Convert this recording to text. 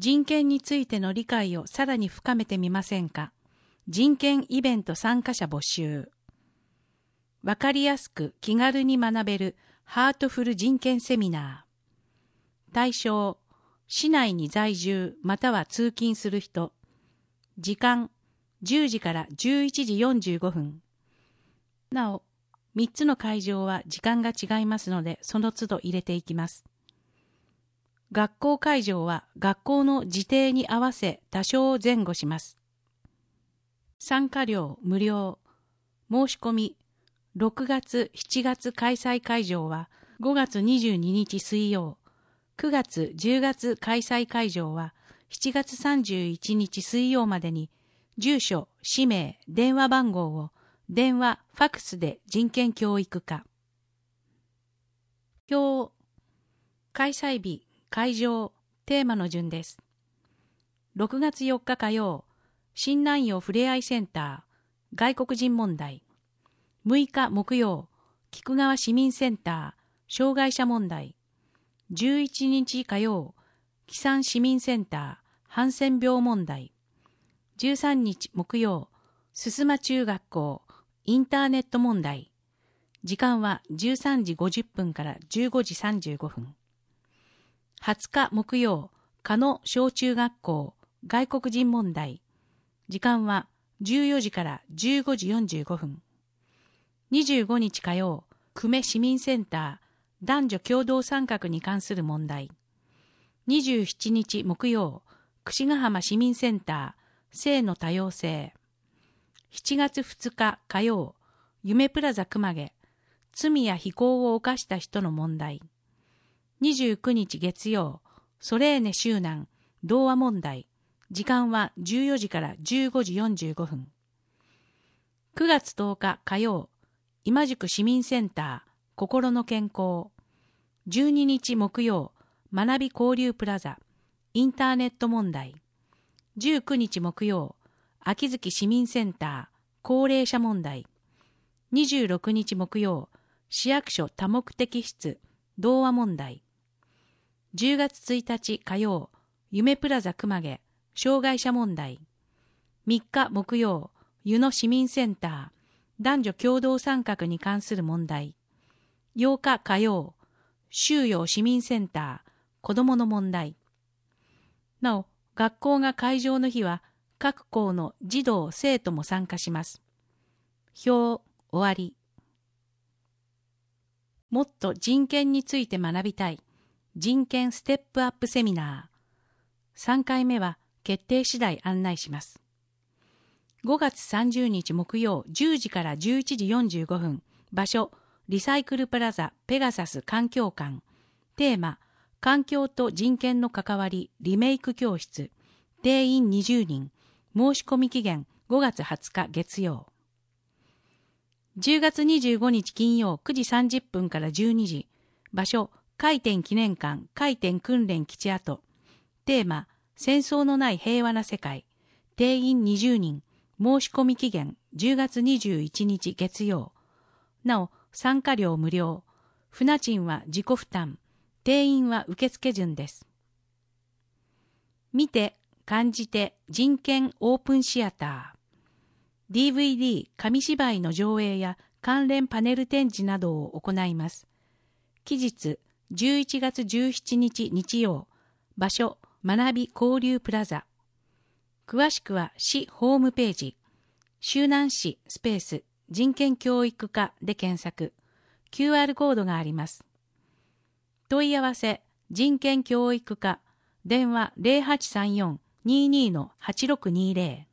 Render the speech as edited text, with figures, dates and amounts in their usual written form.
人権についての理解をさらに深めてみませんか。人権イベント参加者募集。わかりやすく気軽に学べるハートフル人権セミナー。対象、市内に在住または通勤する人。時間、10時から11時45分。なお、3つの会場は時間が違いますので、その都度入れていきます。学校会場は学校の時程に合わせ多少前後します。参加料無料。申し込み、6月、7月開催会場は5月22日水曜、9月、10月開催会場は7月31日水曜までに、住所、氏名、電話番号を電話、ファクスで人権教育課。表、開催日、会場、テーマの順です。6月4日火曜、新南陽ふれあいセンター、外国人問題。6日木曜、菊川市民センター、障害者問題。11日火曜、木山市民センター、ハンセン病問題。13日木曜、須磨中学校、インターネット問題。時間は13時50分から15時35分。20日木曜、加野小中学校、外国人問題。時間は14時から15時45分。25日火曜、久米市民センター、男女共同参画に関する問題。27日木曜、櫛ヶ浜市民センター、性の多様性。7月2日火曜、夢プラザ熊毛、罪や非行を犯した人の問題。29日月曜、ソレーネ周南、童話問題。時間は14時から15時45分。9月10日火曜、今宿市民センター、心の健康。12日木曜、学び交流プラザ、インターネット問題。19日木曜、秋月市民センター、高齢者問題。26日木曜、市役所多目的室、童話問題。10月1日火曜、夢プラザ熊毛、障害者問題。3日木曜、湯野市民センター、男女共同参画に関する問題。8日火曜、周陽市民センター、子どもの問題。なお、学校が会場の日は、各校の児童・生徒も参加します。表、終わり。もっと人権について学びたい。人権ステップアップセミナー。3回目は決定次第案内します。5月30日木曜10時から11時45分。場所、リサイクルプラザペガサス環境館。テーマ、環境と人権の関わりリメイク教室。定員20人。申し込み期限5月20日月曜。10月25日金曜9時30分から12時。場所、回転記念館回転訓練基地跡。テーマ、戦争のない平和な世界。定員20人。申し込み期限10月21日月曜。なお、参加料無料。船賃は自己負担。定員は受付順です。見て、感じて人権オープンシアター。DVD 紙芝居の上映や関連パネル展示などを行います。期日11月17日日曜。場所、学び交流プラザ。詳しくは市ホームページ、周南市スペース人権教育課で検索。QR コードがあります。問い合わせ、人権教育課、電話 0834-22-8620。